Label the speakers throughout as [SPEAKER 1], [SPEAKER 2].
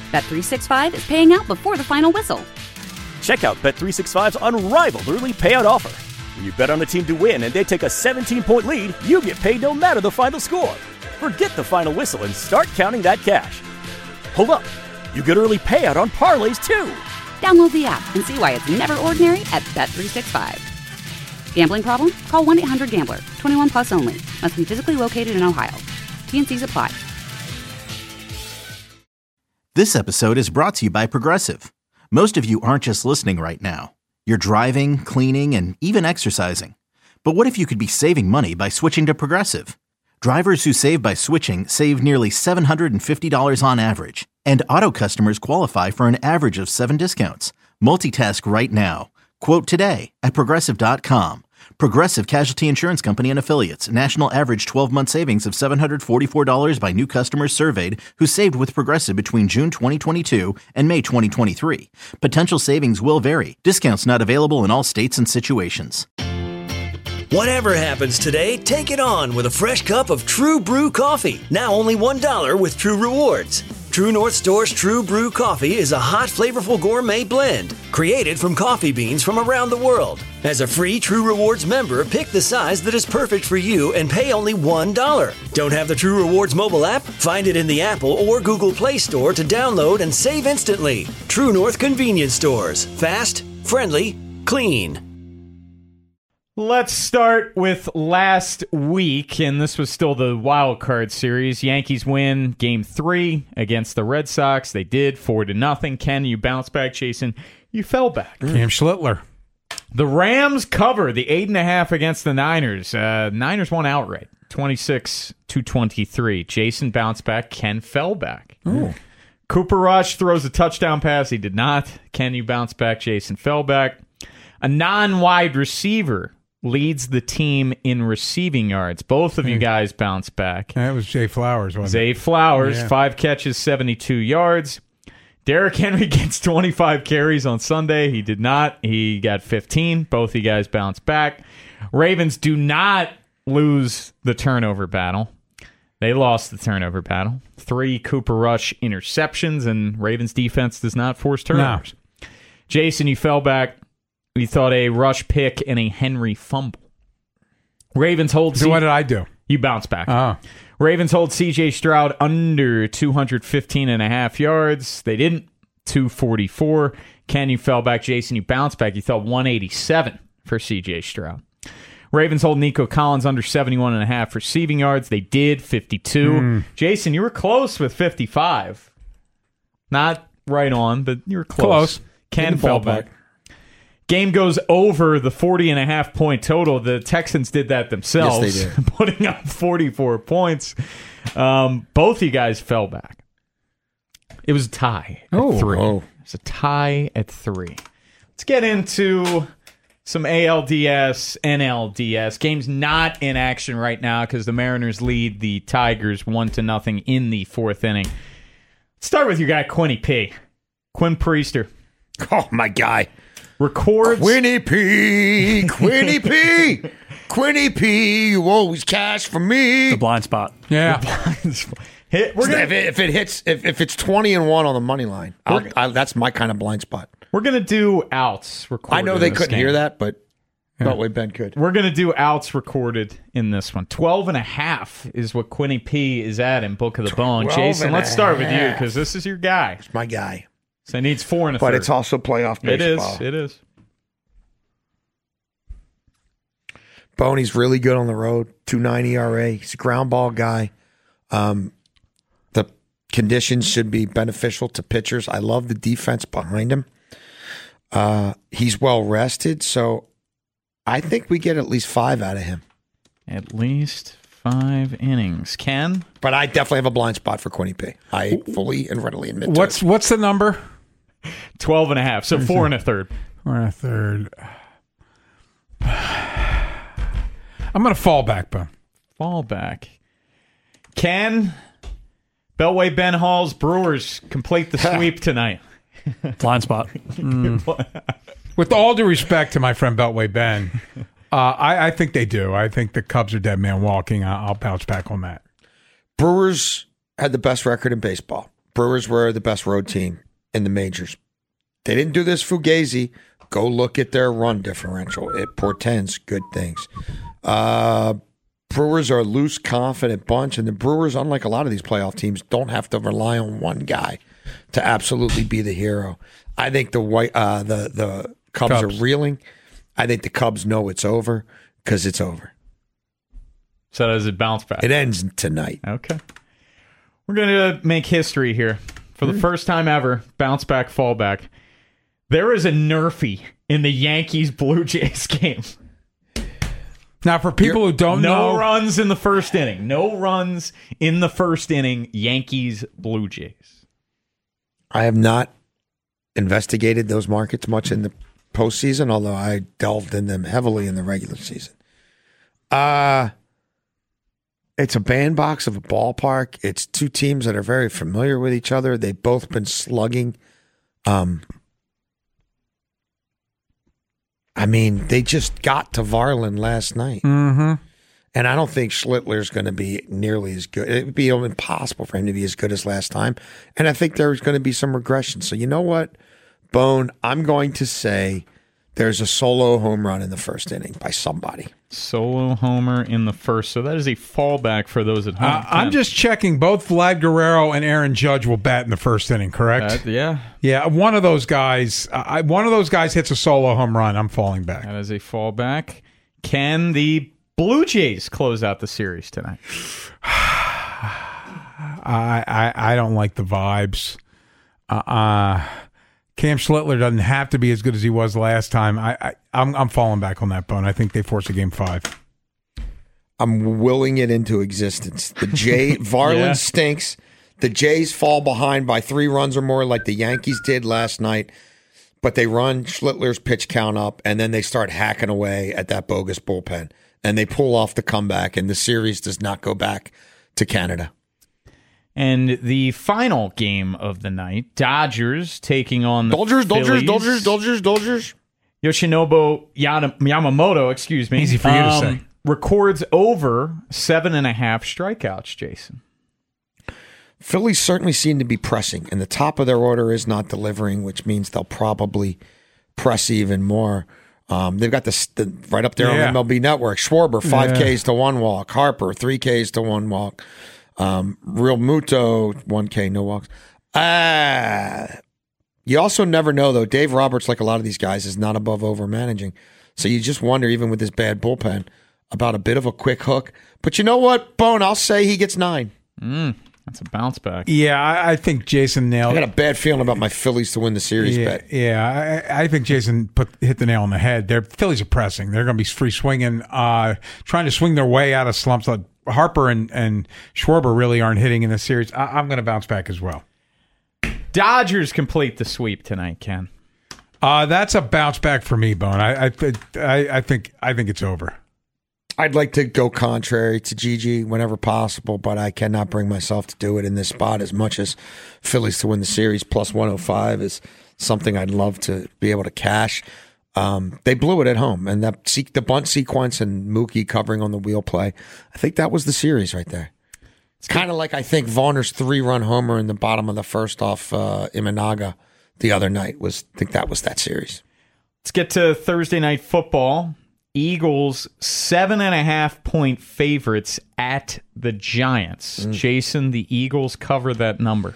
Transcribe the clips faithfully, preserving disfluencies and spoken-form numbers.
[SPEAKER 1] Bet three sixty-five is paying out before the final whistle.
[SPEAKER 2] Check out Bet three sixty-five's unrivaled early payout offer. When you bet on a team to win and they take a seventeen-point lead, you get paid no matter the final score. Forget the final whistle and start counting that cash. Hold up. You get early payout on parlays, too.
[SPEAKER 1] Download the app and see why it's never ordinary at Bet three sixty-five. Gambling problem? Call one eight hundred gambler. twenty-one plus only. Must be physically located in Ohio. T and C's apply.
[SPEAKER 3] This episode is brought to you by Progressive. Most of you aren't just listening right now. You're driving, cleaning, and even exercising. But what if you could be saving money by switching to Progressive? Drivers who save by switching save nearly seven hundred fifty dollars on average. And auto customers qualify for an average of seven discounts. Multitask right now. Quote today at Progressive dot com. Progressive Casualty Insurance Company and Affiliates. National average twelve-month savings of seven hundred forty-four dollars by new customers surveyed who saved with Progressive between June twenty twenty-two and May twenty twenty-three. Potential savings will vary. Discounts not available in all states and situations.
[SPEAKER 4] Whatever happens today, take it on with a fresh cup of True Brew coffee. Now only one dollar with True Rewards. True North Store's True Brew coffee is a hot, flavorful gourmet blend created from coffee beans from around the world. As a free True Rewards member, pick the size that is perfect for you and pay only one dollar. Don't have the True Rewards mobile app? Find it in the Apple or Google Play Store to download and save instantly. True North Convenience Stores. Fast, friendly, clean.
[SPEAKER 5] Let's start with last week, and this was still the wild card series. Yankees win game three against the Red Sox. They did, four to nothing. Ken, you bounced back. Jason, you fell back.
[SPEAKER 6] Cam Schlittler.
[SPEAKER 5] The Rams cover the eight and a half against the Niners. Uh, Niners won outright, twenty-six to twenty-three. Jason bounced back. Ken fell back.
[SPEAKER 6] Ooh.
[SPEAKER 5] Cooper Rush throws a touchdown pass. He did not. Ken, you bounced back. Jason fell back. A non-wide receiver leads the team in receiving yards. Both of you guys bounced back.
[SPEAKER 6] That was Jay Flowers, wasn't
[SPEAKER 5] Zay
[SPEAKER 6] it?
[SPEAKER 5] Flowers,
[SPEAKER 6] Yeah.
[SPEAKER 5] five catches, seventy-two yards. Derrick Henry gets twenty-five carries on Sunday. He did not. He got fifteen. Both of you guys bounced back. Ravens do not lose the turnover battle. They lost the turnover battle. Three Cooper Rush interceptions, and Ravens defense does not force turnovers. No. Jason, you fell back. You thought a Rush pick and a Henry fumble. Ravens hold...
[SPEAKER 6] So
[SPEAKER 5] C-
[SPEAKER 6] what did I do?
[SPEAKER 5] You bounced back.
[SPEAKER 6] Oh.
[SPEAKER 5] Ravens hold C J Stroud under two hundred fifteen and a half yards. They didn't. two forty-four. Ken, you fell back. Jason, you bounced back. You thought one eighty-seven for C J Stroud. Ravens hold Nico Collins under seventy-one and a half receiving yards. They did, fifty-two. Mm. Jason, you were close with fifty-five. Not right on, but you were close.
[SPEAKER 6] Close.
[SPEAKER 5] Ken fell back. Game goes over the forty and a half point total. The Texans did that themselves.
[SPEAKER 7] Yes, they did.
[SPEAKER 5] Putting up forty-four points. Um, both of you guys fell back. It was a tie at
[SPEAKER 6] oh,
[SPEAKER 5] three.
[SPEAKER 7] Oh.
[SPEAKER 5] It was a tie at three. Let's get into some A L D S, N L D S. Game's not in action right now because the Mariners lead the Tigers one to nothing in the fourth inning. Let's start with your guy, Quinny P. Quinn Priester.
[SPEAKER 7] Oh, my guy.
[SPEAKER 5] Records.
[SPEAKER 7] Quinny P. Quinny P. Quinny P. You always cash for me.
[SPEAKER 2] The blind spot.
[SPEAKER 6] Yeah.
[SPEAKER 5] Hit, we're gonna,
[SPEAKER 7] if, it, if it hits, if, if it's twenty and one on the money line, I'll, I, that's my kind of blind spot.
[SPEAKER 5] We're going to do outs recorded.
[SPEAKER 7] I know they
[SPEAKER 5] in this
[SPEAKER 7] couldn't
[SPEAKER 5] game.
[SPEAKER 7] hear that, but
[SPEAKER 6] Yeah.
[SPEAKER 7] Beltway Ben could.
[SPEAKER 5] We're going to do outs recorded in this one. twelve and a half is what Quinny P is at in Book of the Bone. Jason,
[SPEAKER 7] and
[SPEAKER 5] let's
[SPEAKER 7] a
[SPEAKER 5] start with you
[SPEAKER 7] half.
[SPEAKER 5] because this is your guy.
[SPEAKER 7] It's my guy.
[SPEAKER 5] So he needs four and a
[SPEAKER 7] But
[SPEAKER 5] third.
[SPEAKER 7] it's also playoff baseball.
[SPEAKER 5] It is. It is.
[SPEAKER 7] Boney's really good on the road. two nine E R A. He's a ground ball guy. Um, the conditions should be beneficial to pitchers. I love the defense behind him. Uh, he's well rested, so I think we get at least five out of him.
[SPEAKER 5] At least five innings. Ken?
[SPEAKER 7] But I definitely have a blind spot for Quinny P. I fully and readily admit to
[SPEAKER 6] What's
[SPEAKER 7] it.
[SPEAKER 6] what's the number?
[SPEAKER 5] twelve and a half. So four and a third.
[SPEAKER 6] Four and a third. I'm going to fall back, Bo.
[SPEAKER 5] Fall back. Ken? Beltway Ben Hall's Brewers complete the sweep tonight.
[SPEAKER 2] Blind spot.
[SPEAKER 6] Mm. With all due respect to my friend Beltway Ben, uh, I, I think they do. I think the Cubs are dead man walking. I'll, I'll bounce back on that.
[SPEAKER 7] Brewers had the best record in baseball. Brewers were the best road team in the majors. They didn't do this fugazi. Go look at their run differential. It portends good things. Uh, Brewers are a loose, confident bunch, and the Brewers, unlike a lot of these playoff teams, don't have to rely on one guy to absolutely be the hero. I think the white, uh, the the Cubs, Cubs are reeling. I think the Cubs know it's over because it's over.
[SPEAKER 5] So does it bounce back?
[SPEAKER 7] It ends tonight.
[SPEAKER 5] Okay. We're going to make history here. For the first time ever, bounce back, fall back. There is a Nerfy in the Yankees-Blue Jays game.
[SPEAKER 6] Now, for people
[SPEAKER 5] You're,
[SPEAKER 6] who don't
[SPEAKER 5] no
[SPEAKER 6] know...
[SPEAKER 5] No runs in the first inning. No runs in the first inning, Yankees-Blue Jays.
[SPEAKER 7] I have not investigated those markets much in the postseason, although I delved in them heavily in the regular season. Uh, it's a bandbox of a ballpark. It's two teams that are very familiar with each other. They've both been slugging. Um, I mean, they just got to Varlin last night.
[SPEAKER 6] Mm-hmm.
[SPEAKER 7] And I don't think Schlittler's going to be nearly as good. It would be impossible for him to be as good as last time. And I think there's going to be some regression. So you know what, Bone? I'm going to say there's a solo home run in the first inning by somebody.
[SPEAKER 5] Solo homer in the first. So that is a fallback for those at home.
[SPEAKER 6] Uh, I'm just checking. Both Vlad Guerrero and Aaron Judge will bat in the first inning, correct?
[SPEAKER 5] Uh, yeah.
[SPEAKER 6] Yeah, one of those guys. Uh, I, one of those guys hits a solo home run. I'm falling back.
[SPEAKER 5] That is a fallback. Can the Blue Jays close out the series tonight?
[SPEAKER 6] I, I I don't like the vibes. Uh, uh Cam Schlittler doesn't have to be as good as he was last time. I, I I'm I'm falling back on that, Bone. I think they force a game five.
[SPEAKER 7] I'm willing it into existence. The Jay Varlin
[SPEAKER 5] Yeah.
[SPEAKER 7] stinks. The Jays fall behind by three runs or more, like the Yankees did last night. But they run Schlittler's pitch count up, and then they start hacking away at that bogus bullpen, and they pull off the comeback, and the series does not go back to Canada.
[SPEAKER 5] And the final game of the night, Dodgers taking on the
[SPEAKER 7] Dodgers, Dodgers,
[SPEAKER 5] Phillies.
[SPEAKER 7] Dodgers, Dodgers, Dodgers.
[SPEAKER 5] Yoshinobu Yana- Yamamoto, excuse me.
[SPEAKER 6] Easy for you to
[SPEAKER 5] um,
[SPEAKER 6] say.
[SPEAKER 5] Records over seven and a half strikeouts, Jason.
[SPEAKER 7] Phillies certainly seem to be pressing, and the top of their order is not delivering, which means they'll probably press even more. Um, they've got the, the right up there
[SPEAKER 6] Yeah.
[SPEAKER 7] on M L B Network. Schwarber, five
[SPEAKER 6] Yeah.
[SPEAKER 7] Ks to one walk. Harper, three Ks to one walk. Um, Real Muto, one K, no walks. Ah, you also never know, though. Dave Roberts, like a lot of these guys, is not above over managing. So you just wonder, even with this bad bullpen, about a bit of a quick hook. But you know what, Bone? I'll say he gets nine.
[SPEAKER 5] Mm, that's a bounce back.
[SPEAKER 6] Yeah, I, I think Jason nailed
[SPEAKER 7] I got a bad feeling about my Phillies to win the series
[SPEAKER 6] Yeah,
[SPEAKER 7] bet.
[SPEAKER 6] yeah. I, I think Jason put hit the nail on the head. Their Phillies are pressing. They're going to be free swinging, uh, trying to swing their way out of slumps. Like Harper and, and Schwarber really aren't hitting in this series. I, I'm going to bounce back as well.
[SPEAKER 5] Dodgers complete the sweep tonight, Ken.
[SPEAKER 6] Uh, that's a bounce back for me, Bone. I I, I I think I think it's over.
[SPEAKER 7] I'd like to go contrary to Gigi whenever possible, but I cannot bring myself to do it in this spot. As much as Phillies to win the series plus one oh five is something I'd love to be able to cash. Um, they blew it at home, and that se- the bunt sequence and Mookie covering on the wheel play, I think that was the series right there. It's kind of like I think Varner's three-run homer in the bottom of the first off uh, Imanaga the other night was. I think that was that series.
[SPEAKER 5] Let's get to Thursday night football. Eagles seven and a half point favorites at the Giants.
[SPEAKER 7] Mm.
[SPEAKER 5] Jason, the Eagles cover that number.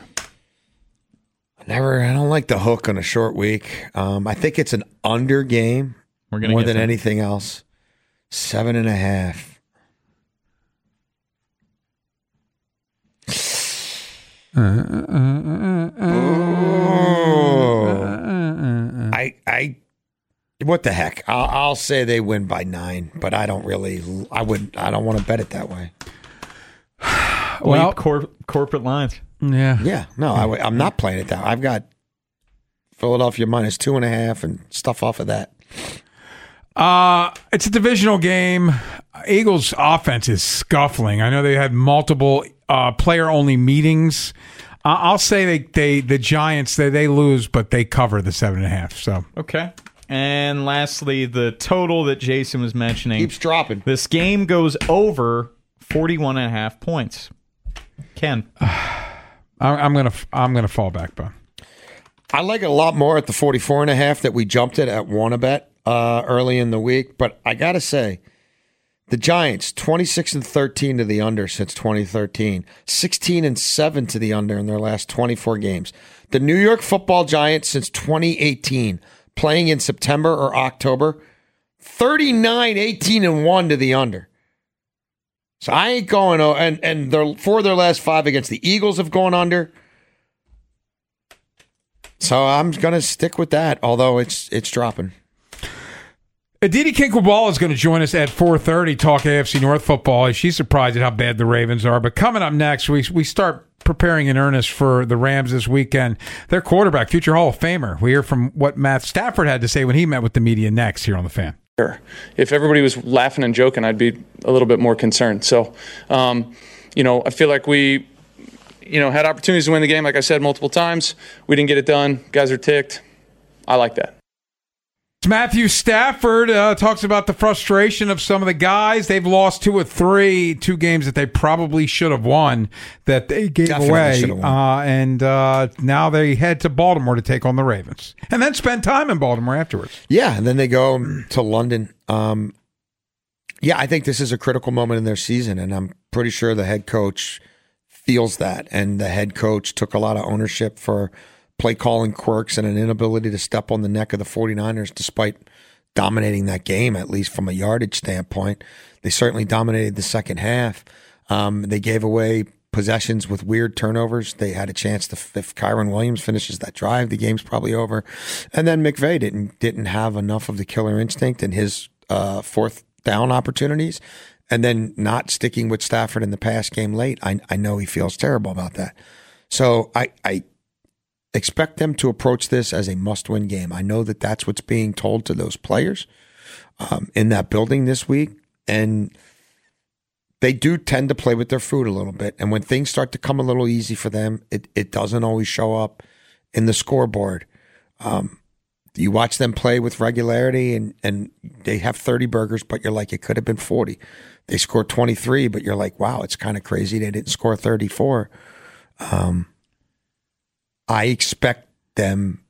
[SPEAKER 7] Never. I don't like the hook on a short week. Um, I think it's an under game
[SPEAKER 5] We're gonna
[SPEAKER 7] more
[SPEAKER 5] get
[SPEAKER 7] than
[SPEAKER 5] there.
[SPEAKER 7] anything else. Seven and a half. Oh. I I. What the heck? I'll, I'll say they win by nine, but I don't really. I would. I don't want to bet it that way.
[SPEAKER 6] Well-
[SPEAKER 5] Leap cor- corporate lines.
[SPEAKER 6] Yeah.
[SPEAKER 7] Yeah. No, I, I'm not playing it that. I've got Philadelphia minus two and a half and stuff off of that.
[SPEAKER 6] Uh, it's a divisional game. Eagles' offense is scuffling. I know they had multiple uh, player-only meetings. Uh, I'll say they, they the Giants they they lose, but they cover the seven and a half. So
[SPEAKER 5] Okay. And lastly, the total that Jason was mentioning.
[SPEAKER 7] Keeps dropping.
[SPEAKER 5] This game goes over forty-one and a half points. Ken.
[SPEAKER 6] I, I'm, I'm gonna I'm gonna fall back, Bone.
[SPEAKER 7] I like it a lot more at the forty-four and a half that we jumped it at Wannabet uh, early in the week. But I got to say, the Giants, twenty-six and thirteen to the under since twenty thirteen, sixteen and seven to the under in their last twenty-four games. The New York Football Giants since twenty eighteen, playing in September or October, thirty-nine, eighteen and one to the under. So I ain't going, and and they're, four of their last five against the Eagles have gone under. So I'm going to stick with that, although it's it's dropping.
[SPEAKER 6] Aditi Kinkhabwala is going to join us at four thirty, talk A F C North football. She's surprised at how bad the Ravens are. But coming up next, we we start preparing in earnest for the Rams this weekend. Their quarterback, future Hall of Famer. We hear from what Matt Stafford had to say when he met with the media next here on The Fan.
[SPEAKER 8] If everybody was laughing and joking, I'd be a little bit more concerned. So, um, you know, I feel like we, you know, had opportunities to win the game. Like I said multiple times, we didn't get it done. Guys are ticked. I like that.
[SPEAKER 6] Matthew Stafford uh, talks about the frustration of some of the guys. They've lost two or three, two games that they probably should have won that they gave Definitely away. Uh, and uh, now they head to Baltimore to take on the Ravens and then spend time in Baltimore afterwards.
[SPEAKER 7] Yeah, and then they go to London. Um, yeah, I think this is a critical moment in their season, and I'm pretty sure the head coach feels that. And the head coach took a lot of ownership for play calling quirks and an inability to step on the neck of the 49ers despite dominating that game, at least from a yardage standpoint. They certainly dominated the second half. Um, they gave away possessions with weird turnovers. They had a chance to, if Kyron Williams finishes that drive, the game's probably over. And then McVay didn't didn't have enough of the killer instinct in his uh, fourth down opportunities. And then not sticking with Stafford in the pass game late. I, I know he feels terrible about that. So I, I expect them to approach this as a must-win game. I know that that's what's being told to those players um, in that building this week. And they do tend to play with their fruit a little bit. And when things start to come a little easy for them, it, it doesn't always show up in the scoreboard. Um, you watch them play with regularity and, and they have thirty burgers, but you're like, it could have been forty. They scored twenty-three, but you're like, wow, it's kind of crazy they didn't score thirty-four. Um, I expect them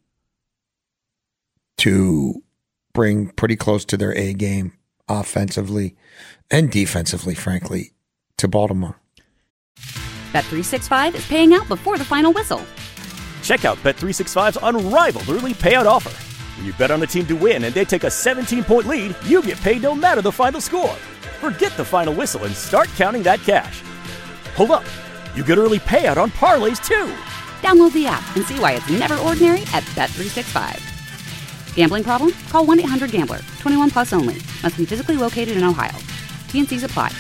[SPEAKER 7] to bring pretty close to their A game offensively and defensively, frankly, to Baltimore.
[SPEAKER 1] Bet three sixty-five is paying out before the final whistle.
[SPEAKER 2] Check out Bet three sixty-five's unrivaled early payout offer. When you bet on a team to win and they take a seventeen-point lead, you get paid no matter the final score. Forget the final whistle and start counting that cash. Hold up. You get early payout on parlays, too.
[SPEAKER 1] Download the app and see why it's never ordinary at Bet three sixty-five. Gambling problem? Call one eight hundred gambler. twenty-one plus only. Must be physically located in Ohio. T and C's apply.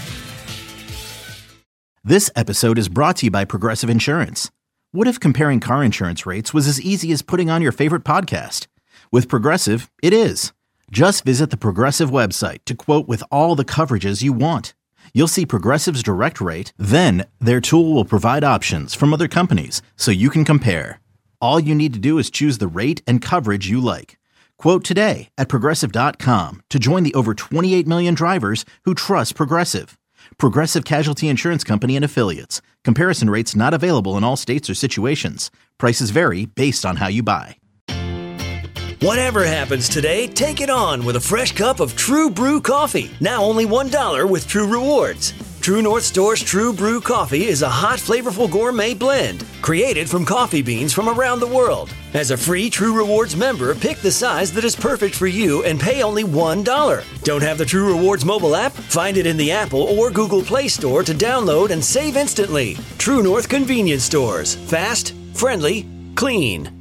[SPEAKER 3] This episode is brought to you by Progressive Insurance. What if comparing car insurance rates was as easy as putting on your favorite podcast? With Progressive, it is. Just visit the Progressive website to quote with all the coverages you want. You'll see Progressive's direct rate, then their tool will provide options from other companies so you can compare. All you need to do is choose the rate and coverage you like. Quote today at Progressive dot com to join the over twenty-eight million drivers who trust Progressive. Progressive Casualty Insurance Company and Affiliates. Comparison rates not available in all states or situations. Prices vary based on how you buy.
[SPEAKER 4] Whatever happens today, take it on with a fresh cup of True Brew coffee. Now only one dollar with True Rewards. True North Store's True Brew coffee is a hot, flavorful gourmet blend created from coffee beans from around the world. As a free True Rewards member, pick the size that is perfect for you and pay only one dollar. Don't have the True Rewards mobile app? Find it in the Apple or Google Play Store to download and save instantly. True North Convenience Stores. Fast, friendly, clean.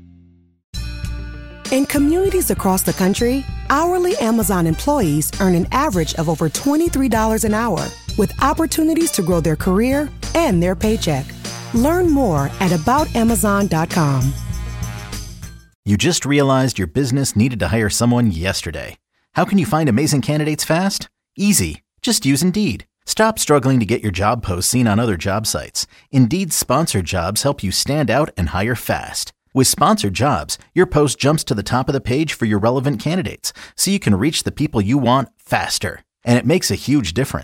[SPEAKER 9] In communities across the country, hourly Amazon employees earn an average of over twenty-three dollars an hour, with opportunities to grow their career and their paycheck. Learn more at about amazon dot com.
[SPEAKER 3] You just realized your business needed to hire someone yesterday. How can you find amazing candidates fast? Easy. Just use Indeed. Stop struggling to get your job posts seen on other job sites. Indeed's sponsored jobs help you stand out and hire fast. With sponsored jobs, your post jumps to the top of the page for your relevant candidates, so you can reach the people you want faster. And it makes a huge difference.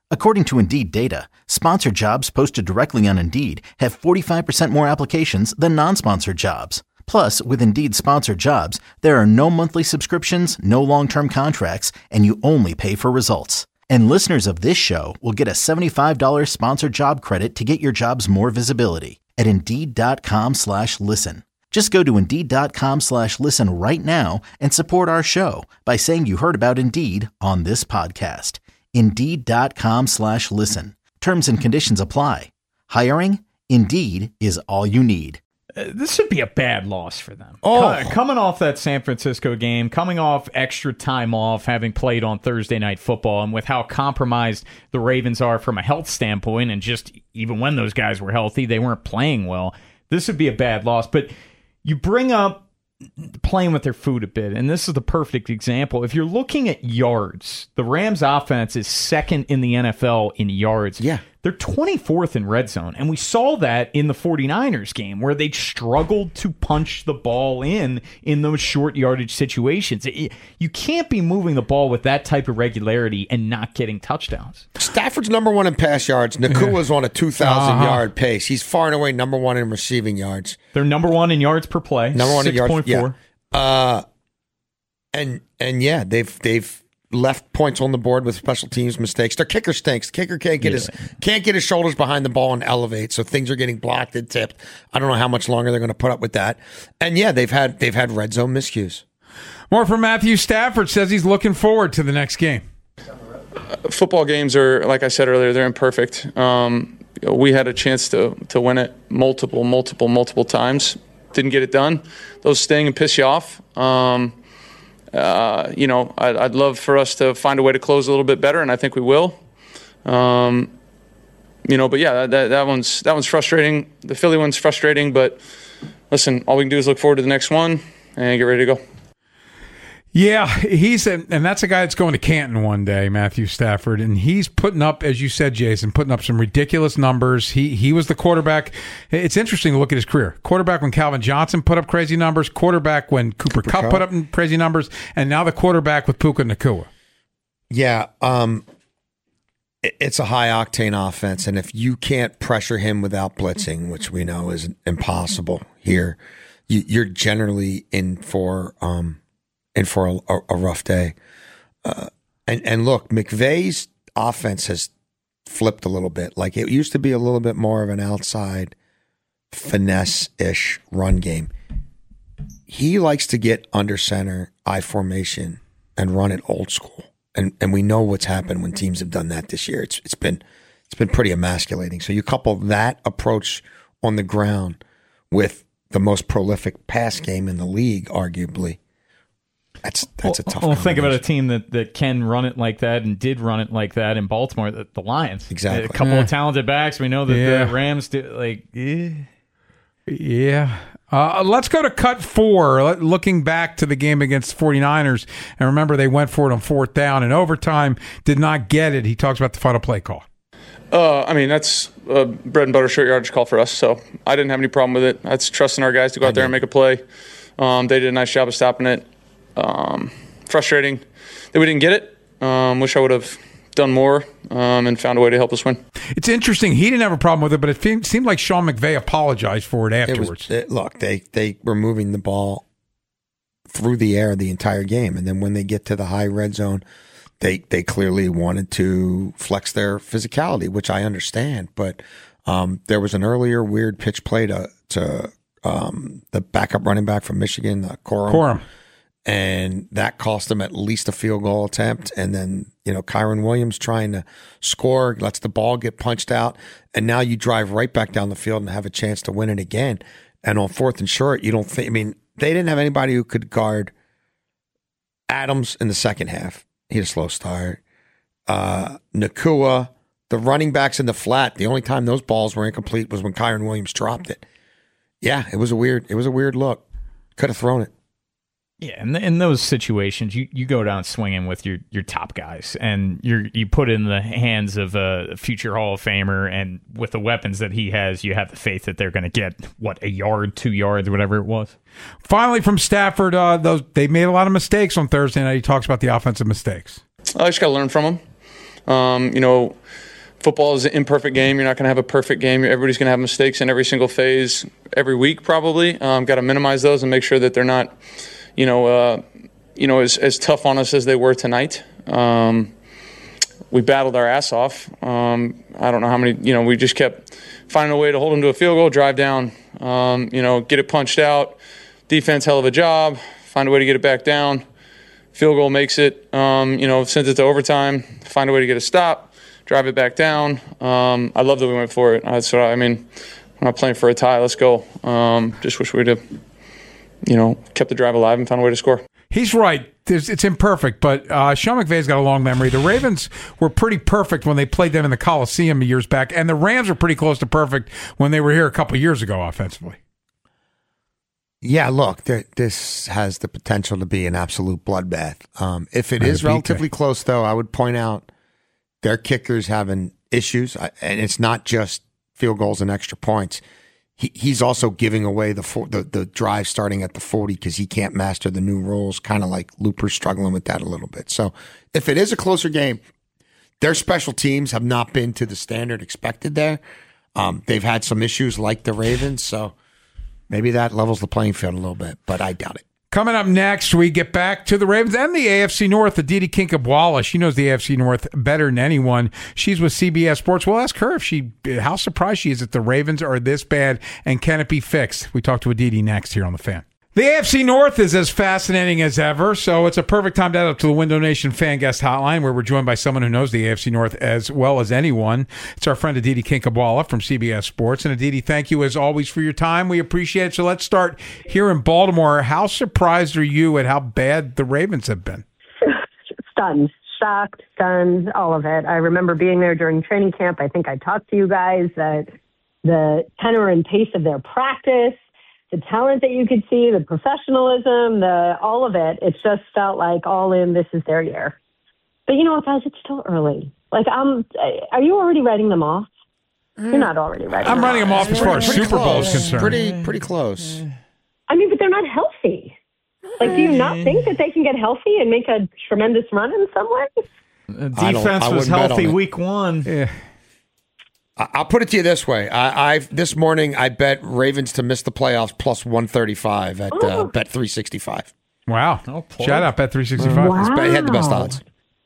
[SPEAKER 3] According to Indeed data, sponsored jobs posted directly on Indeed have forty-five percent more applications than non-sponsored jobs. Plus, with Indeed sponsored jobs, there are no monthly subscriptions, no long-term contracts, and you only pay for results. And listeners of this show will get a seventy-five dollars sponsored job credit to get your jobs more visibility at Indeed.com slash listen. Just go to Indeed.com slash listen right now and support our show by saying you heard about Indeed on this podcast. Indeed.com slash listen. Terms and conditions apply. Hiring? Indeed is all you need.
[SPEAKER 5] Uh, this would be a bad loss for them.
[SPEAKER 7] Oh.
[SPEAKER 5] Co- coming off that San Francisco game, coming off extra time off, having played on Thursday Night Football, and with how compromised the Ravens are from a health standpoint, and just even when those guys were healthy, they weren't playing well. This would be a bad loss. But you bring up playing with their food a bit, and this is the perfect example. If you're looking at yards, the Rams offense is second in the N F L in yards.
[SPEAKER 7] Yeah.
[SPEAKER 5] They're twenty-fourth in red zone, and we saw that in the 49ers game where they struggled to punch the ball in in those short yardage situations. It, you can't be moving the ball with that type of regularity and not getting touchdowns.
[SPEAKER 7] Stafford's number one in pass yards. Nakua's on a two thousand
[SPEAKER 6] Uh-huh.
[SPEAKER 7] yard pace. He's far and away number one in receiving yards.
[SPEAKER 5] They're number one in yards per play,
[SPEAKER 7] Number one in yards.
[SPEAKER 5] six point four.
[SPEAKER 7] Yeah. Uh, and and yeah, they've they've left points on the board with special teams mistakes. Their kicker stinks. Kicker can't get
[SPEAKER 5] Yeah.
[SPEAKER 7] his can't get his shoulders behind the ball and elevate, so things are getting blocked and tipped. I don't know how much longer they're going to put up with that. And yeah, they've had they've had red zone miscues.
[SPEAKER 6] More from Matthew Stafford. Says he's looking forward to the next game.
[SPEAKER 8] Football games are, like I said earlier, they're imperfect. Um, we had a chance to to win it multiple, multiple, multiple times. Didn't get it done. Those sting and piss you off. Um, uh, you know, I'd, I'd love for us to find a way to close a little bit better, and I think we will. Um, you know, but yeah, that, that one's that one's frustrating. The Philly one's frustrating, but listen, all we can do is look forward to the next one and get ready to go.
[SPEAKER 6] Yeah, he's a, and that's a guy that's going to Canton one day, Matthew Stafford, and he's putting up, as you said, Jason, putting up some ridiculous numbers. He he was the quarterback. It's interesting to look at his career. Quarterback when Calvin Johnson put up crazy numbers, quarterback when Cooper, Cooper Kupp, Kupp put up crazy numbers, and now the quarterback with Puka Nacua.
[SPEAKER 7] Yeah, um, it- it's a high octane offense, and if you can't pressure him without blitzing, which we know is impossible here, you, you're generally in for um, in for a, a rough day. Uh, and and look, McVay's offense has flipped a little bit. Like it used to be a little bit more of an outside finesse-ish run game. He likes to get under center, I formation, and run it old school. And and we know what's happened when teams have done that this year. It's it's been it's been pretty emasculating. So you couple that approach on the ground with the most prolific pass game in the league, arguably. That's that's a tough.
[SPEAKER 5] Well, think about a
[SPEAKER 7] combination.
[SPEAKER 5] team that, that can run it like that and did run it like that in Baltimore, the, the Lions.
[SPEAKER 7] Exactly.
[SPEAKER 5] A couple
[SPEAKER 6] Yeah.
[SPEAKER 5] of talented backs. We know that
[SPEAKER 6] Yeah.
[SPEAKER 5] the Rams do, like, eh.
[SPEAKER 6] Yeah. Uh, let's go to cut four. Let- Looking back to the game against the 49ers, and remember they went for it on fourth down in overtime, did not get it. He talks about the final play call.
[SPEAKER 8] Uh, I mean, that's a bread and butter short yardage call for us, so I didn't have any problem with it. That's trusting our guys to go out there and make a play. Um, they did a nice job of stopping it. Um, frustrating that we didn't get it. Um, wish I would have done more um, and found a way to help us win.
[SPEAKER 6] It's interesting. He didn't have a problem with it, but it fe- seemed like Sean McVay apologized for it
[SPEAKER 7] It
[SPEAKER 6] afterwards.
[SPEAKER 7] was, it, look, they they were moving the ball through the air the entire game, and then when they get to the high red zone, they they clearly wanted to flex their physicality, which I understand. But um, there was an earlier weird pitch play to to um, the backup running back from Michigan, uh, Corum.
[SPEAKER 6] Corum.
[SPEAKER 7] And that cost them at least a field goal attempt. And then, you know, Kyron Williams trying to score, lets the ball get punched out. And now you drive right back down the field and have a chance to win it again. And on fourth and short, you don't think, I mean, they didn't have anybody who could guard Adams in the second half. He had a slow start. Uh, Nacua, the running backs in the flat, the only time those balls were incomplete was when Kyron Williams dropped it. Yeah, it was a weird, it was a weird look. Could have thrown it.
[SPEAKER 5] Yeah, in, in those situations, you, you go down swinging with your, your top guys, and you you put in the hands of a future Hall of Famer, and with the weapons that he has, you have the faith that they're going to get, what, a yard, two yards, whatever it was.
[SPEAKER 6] Finally, from Stafford, uh, those they made a lot of mistakes on Thursday night. He talks about the offensive mistakes.
[SPEAKER 8] I just got to learn from them. Um, you know, football is an imperfect game. You're not going to have a perfect game. Everybody's going to have mistakes in every single phase, every week probably. Um, got to minimize those and make sure that they're not, you know, uh, you know, as, as tough on us as they were tonight. Um, we battled our ass off. Um, I don't know how many, you know, we just kept finding a way to hold them to a field goal, drive down, um, you know, get it punched out. Defense, hell of a job. Find a way to get it back down. Field goal makes it, um, you know, sends it to overtime. Find a way to get a stop. Drive it back down. Um, I love that we went for it. That's what I, I mean. I'm not playing for a tie. Let's go. Um, just wish we'd have, you know, kept the drive alive and found a way to score.
[SPEAKER 6] He's right. There's, it's imperfect, but uh, Sean McVay's got a long memory. The Ravens were pretty perfect when they played them in the Coliseum years back, and the Rams were pretty close to perfect when they were here a couple of years ago offensively.
[SPEAKER 7] Yeah, look, there, this has the potential to be an absolute bloodbath. Um, if it is relatively close, though, I would point out their kicker's having issues, and it's not just field goals and extra points. He, he's also giving away the, for, the the drive starting at the forty because he can't master the new rules, kind of like Looper's struggling with that a little bit. So if it is a closer game, their special teams have not been to the standard expected there. Um, they've had some issues like the Ravens, so maybe that levels the playing field a little bit, but I doubt it.
[SPEAKER 6] Coming up next, we get back to the Ravens and the A F C North. Aditi Kinkhabwala, she knows the A F C North better than anyone. She's with C B S Sports. We'll ask her if she, how surprised she is that the Ravens are this bad and can it be fixed. We talk to Aditi next here on The Fan. The A F C North is as fascinating as ever, so it's a perfect time to head up to the Window Nation Fan Guest Hotline, where we're joined by someone who knows the A F C North as well as anyone. It's our friend Aditi Kinkhabwala from C B S Sports. And Aditi, thank you as always for your time. We appreciate it. So let's start here in Baltimore. How surprised are you at how bad the Ravens have been?
[SPEAKER 10] Stunned, shocked, stunned, all of it. I remember being there during training camp. I think I talked to you guys that the tenor and pace of their practice, the talent that you could see, the professionalism, the all of it, it just felt like all in, this is their year. But you know what, guys, it's still early. Like, um, are you already writing them off? You're not already writing
[SPEAKER 6] I'm
[SPEAKER 10] them
[SPEAKER 6] writing
[SPEAKER 10] off.
[SPEAKER 6] them off as far as Super Bowl is concerned.
[SPEAKER 7] Pretty, pretty close.
[SPEAKER 10] I mean, but they're not healthy. Like, do you not think that they can get healthy and make a tremendous run in some way?
[SPEAKER 5] The defense was healthy week one.
[SPEAKER 6] Yeah.
[SPEAKER 7] I'll put it to you this way. I, I've this morning I bet Ravens to miss the playoffs plus one thirty-five at uh, Bet three sixty-five.
[SPEAKER 6] Wow. Oh, shout out Bet three sixty-five.
[SPEAKER 10] Wow.
[SPEAKER 7] He had the best odds.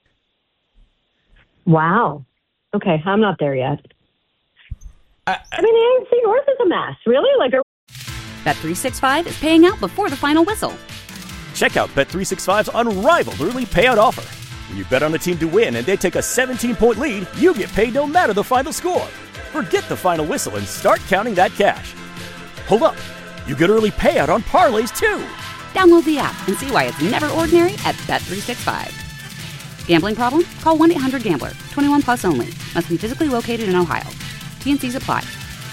[SPEAKER 10] Wow. Okay, I'm not there yet. I, I mean, the A F C North is a mess. Really? Like, a-
[SPEAKER 1] Bet three sixty-five is paying out before the final whistle.
[SPEAKER 2] Check out Bet three sixty-five's unrivaled early payout offer. When you bet on the team to win and they take a seventeen-point lead, you get paid no matter the final score. Forget the final whistle and start counting that cash. Hold up. You get early payout on parlays, too.
[SPEAKER 1] Download the app and see why it's never ordinary at Bet three sixty-five. Gambling problem? Call one eight hundred gambler. twenty-one plus only. Must be physically located in Ohio. T and C's apply.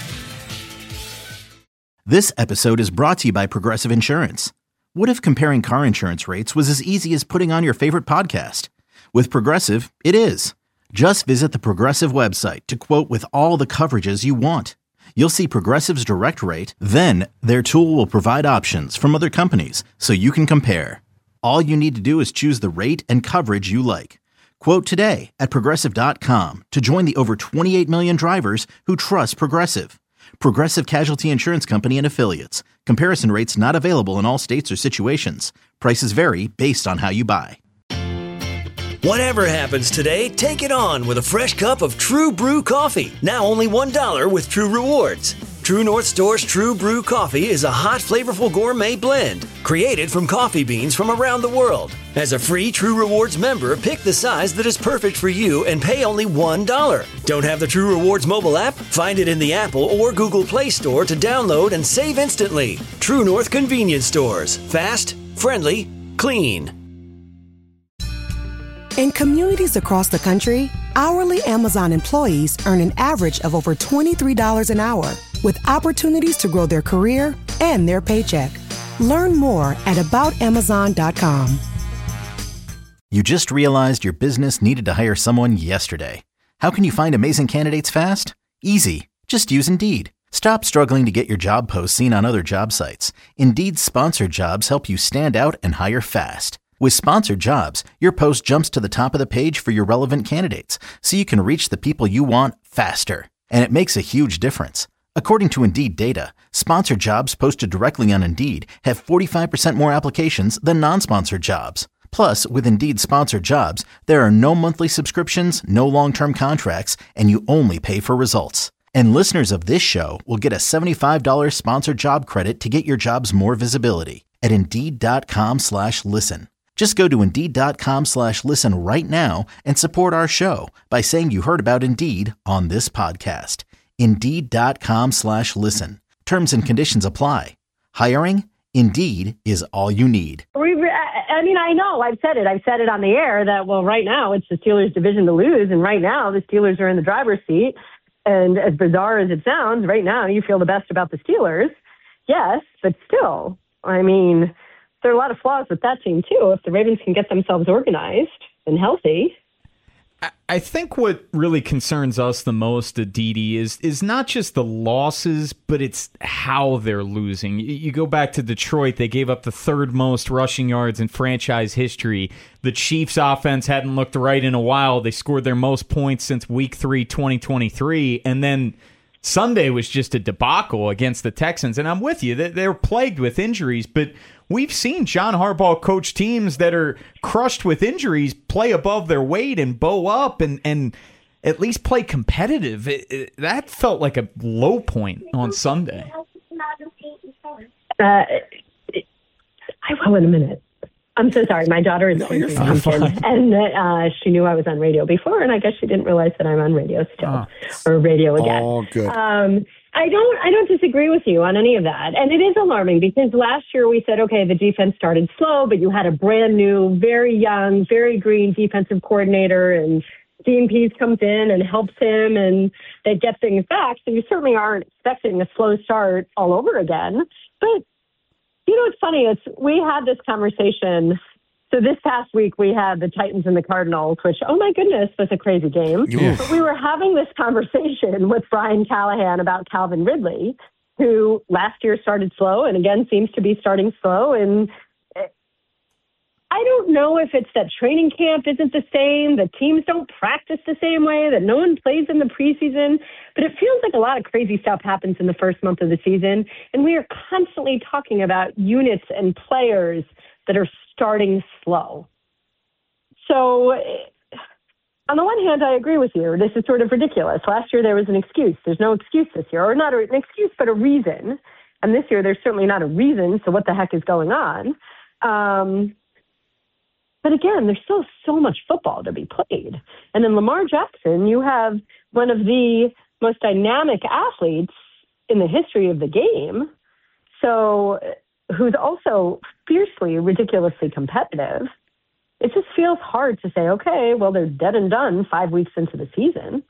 [SPEAKER 3] This episode is brought to you by Progressive Insurance. What if comparing car insurance rates was as easy as putting on your favorite podcast? With Progressive, it is. Just visit the Progressive website to quote with all the coverages you want. You'll see Progressive's direct rate, then their tool will provide options from other companies so you can compare. All you need to do is choose the rate and coverage you like. Quote today at Progressive dot com to join the over twenty-eight million drivers who trust Progressive. Progressive Casualty Insurance Company and Affiliates. Comparison rates not available in all states or situations. Prices vary based on how you buy.
[SPEAKER 4] Whatever happens today, take it on with a fresh cup of True Brew coffee. Now only one dollar with True Rewards. True North Store's True Brew coffee is a hot, flavorful gourmet blend created from coffee beans from around the world. As a free True Rewards member, pick the size that is perfect for you and pay only one dollar. Don't have the True Rewards mobile app? Find it in the Apple or Google Play Store to download and save instantly. True North Convenience Stores. Fast, friendly, clean.
[SPEAKER 9] In communities across the country, hourly Amazon employees earn an average of over twenty-three dollars an hour, with opportunities to grow their career and their paycheck. Learn more at about amazon dot com.
[SPEAKER 3] You just realized your business needed to hire someone yesterday. How can you find amazing candidates fast? Easy. Just use Indeed. Stop struggling to get your job posts seen on other job sites. Indeed's sponsored jobs help you stand out and hire fast. With Sponsored Jobs, your post jumps to the top of the page for your relevant candidates, so you can reach the people you want faster. And it makes a huge difference. According to Indeed data, sponsored jobs posted directly on Indeed have forty-five percent more applications than non-sponsored jobs. Plus, with Indeed Sponsored Jobs, there are no monthly subscriptions, no long-term contracts, and you only pay for results. And listeners of this show will get a seventy-five dollars sponsored job credit to get your jobs more visibility at Indeed.com slash listen. Just go to Indeed.com slash listen right now and support our show by saying you heard about Indeed on this podcast. Indeed.com slash listen. Terms and conditions apply. Hiring? Indeed is all you need.
[SPEAKER 10] We, I mean, I know. I've said it. I've said it on the air that, well, right now it's the Steelers' division to lose, and right now the Steelers are in the driver's seat. And as bizarre as it sounds, right now you feel the best about the Steelers. Yes, but still, I mean, there are a lot of flaws with that team, too. If the Ravens can get themselves organized and healthy.
[SPEAKER 5] I think what really concerns us the most, Aditi, is is not just the losses, but it's how they're losing. You go back to Detroit, they gave up the third most rushing yards in franchise history. The Chiefs' offense hadn't looked right in a while. They scored their most points since week three, twenty twenty-three, and then Sunday was just a debacle against the Texans. And I'm with you, they're plagued with injuries, but we've seen John Harbaugh coach teams that are crushed with injuries play above their weight and bow up and, and at least play competitive. It, it, that felt like a low point on Sunday.
[SPEAKER 10] Uh, I will in a minute. I'm so sorry. My daughter is
[SPEAKER 7] no, you're fine. Fine.
[SPEAKER 10] And uh, she knew I was on radio before, and I guess she didn't realize that I'm on radio still, oh. or radio again.
[SPEAKER 7] Oh, good.
[SPEAKER 10] Um, I don't. I don't disagree with you on any of that, and it is alarming because last year we said, okay, the defense started slow, but you had a brand new, very young, very green defensive coordinator, and Dean Pease comes in and helps him, and they get things back. So you certainly aren't expecting a slow start all over again, but. You know, it's funny. It's we had this conversation. So this past week we had the Titans and the Cardinals, which, oh my goodness, was a crazy game.
[SPEAKER 7] Yeah.
[SPEAKER 10] But we were having this conversation with Brian Callahan about Calvin Ridley, who last year started slow and again seems to be starting slow. And I don't know if it's that training camp isn't the same, that teams don't practice the same way, that no one plays in the preseason, but it feels like a lot of crazy stuff happens in the first month of the season, and we are constantly talking about units and players that are starting slow. So on the one hand, I agree with you. This is sort of ridiculous. Last year there was an excuse. There's no excuse this year, or not an excuse, but a reason. And this year there's certainly not a reason, so what the heck is going on? Um... But again, there's still so much football to be played. And in Lamar Jackson, you have one of the most dynamic athletes in the history of the game. So who's also fiercely, ridiculously competitive. It just feels hard to say, okay, well, they're dead and done five weeks into the season.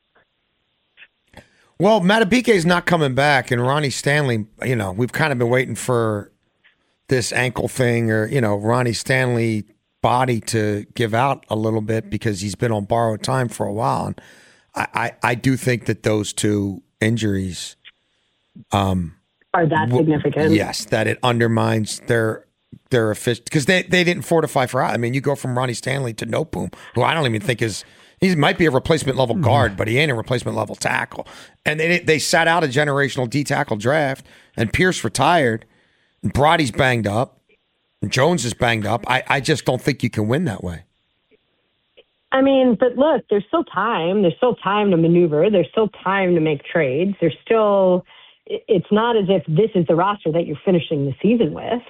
[SPEAKER 7] Well, Matabike is not coming back, and Ronnie Stanley, you know, we've kind of been waiting for this ankle thing or, you know, Ronnie Stanley body to give out a little bit because he's been on borrowed time for a while. And I, I, I do think that those two injuries um,
[SPEAKER 10] are that w- significant.
[SPEAKER 7] Yes, that it undermines their their efficient because they, they didn't fortify for. I mean, you go from Ronnie Stanley to Noteboom, who I don't even think is he might be a replacement level guard, but he ain't a replacement level tackle. And they they sat out a generational D tackle draft, and Pierce retired, and Brody's banged up. Jones is banged up. I, I just don't think you can win that way.
[SPEAKER 10] I mean, but look, there's still time. There's still time to maneuver. There's still time to make trades. There's still, it's not as if this is the roster that you're finishing the season with.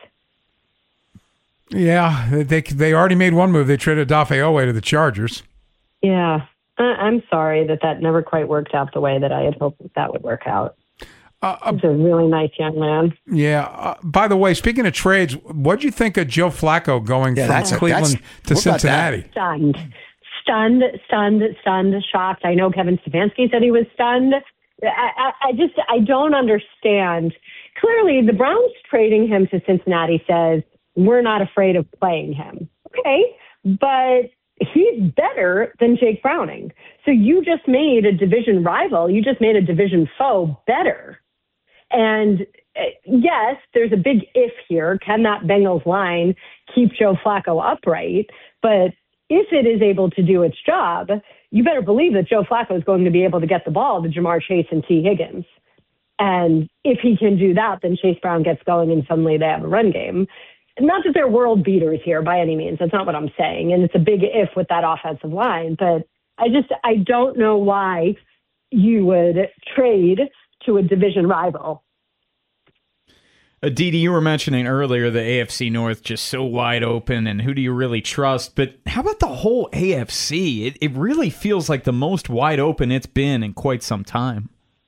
[SPEAKER 6] Yeah, they they already made one move. They traded Dafe Owe to the Chargers.
[SPEAKER 10] Yeah, I'm sorry that that never quite worked out the way that I had hoped that, that would work out. Uh, He's a really nice young man.
[SPEAKER 6] Yeah. Uh, by the way, speaking of trades, what do you think of Joe Flacco going
[SPEAKER 7] yeah,
[SPEAKER 6] from Cleveland
[SPEAKER 7] a,
[SPEAKER 6] to Cincinnati?
[SPEAKER 10] Stunned, stunned, stunned, stunned, shocked. I know Kevin Stefanski said he was stunned. I, I, I just, I don't understand. Clearly, the Browns trading him to Cincinnati says we're not afraid of playing him. Okay, but he's better than Jake Browning. So you just made a division rival. You just made a division foe better. And yes, there's a big if here. Can that Bengals line keep Joe Flacco upright? But if it is able to do its job, you better believe that Joe Flacco is going to be able to get the ball to Jamar Chase and T. Higgins. And if he can do that, then Chase Brown gets going and suddenly they have a run game. Not that they're world beaters here by any means. That's not what I'm saying. And it's a big if with that offensive line. But I just, I don't know why you would trade to a division rival.
[SPEAKER 5] Aditi, you were mentioning earlier the A F C North just so wide open, and who do you really trust? But how about the whole A F C? It, it really feels like the most wide open it's been in quite some time.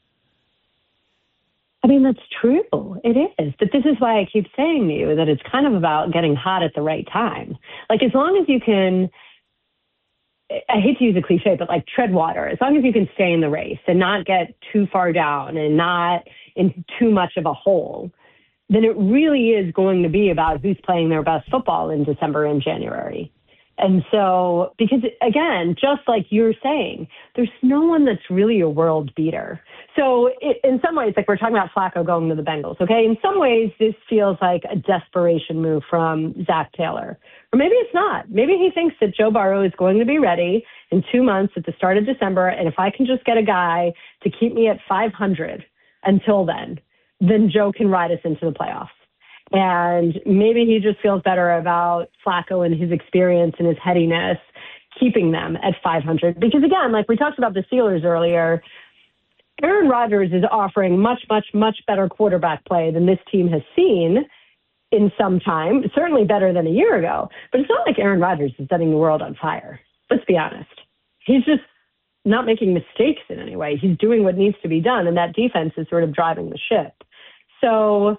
[SPEAKER 10] I mean, that's true. It is. But this is why I keep saying to you that it's kind of about getting hot at the right time. Like, as long as you can, I hate to use a cliche, but like tread water, as long as you can stay in the race and not get too far down and not in too much of a hole, then it really is going to be about who's playing their best football in December and January. And so, because again, just like you're saying, there's no one that's really a world beater. So it, in some ways, like we're talking about Flacco going to the Bengals, okay? In some ways, this feels like a desperation move from Zach Taylor. Or maybe it's not. Maybe he thinks that Joe Burrow is going to be ready in two months at the start of December, and if I can just get a guy to keep me at five hundred until then, then Joe can ride us into the playoffs. And maybe he just feels better about Flacco and his experience and his headiness keeping them at five hundred. Because again, like we talked about the Steelers earlier, Aaron Rodgers is offering much, much, much better quarterback play than this team has seen in some time. Certainly better than a year ago. But it's not like Aaron Rodgers is setting the world on fire. Let's be honest. He's just not making mistakes in any way. He's doing what needs to be done, and that defense is sort of driving the ship. So